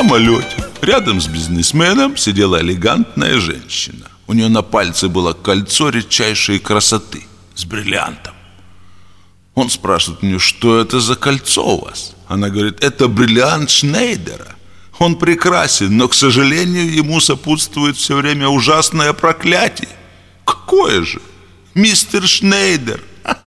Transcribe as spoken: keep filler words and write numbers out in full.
самолете рядом с бизнесменом сидела элегантная женщина. У нее на пальце было кольцо редчайшей красоты с бриллиантом. Он спрашивает у нее: что это за кольцо у вас? Она говорит: это бриллиант Шнейдера. Он прекрасен, но, к сожалению, ему сопутствует все время ужасное проклятие. Какое же? Мистер Шнейдер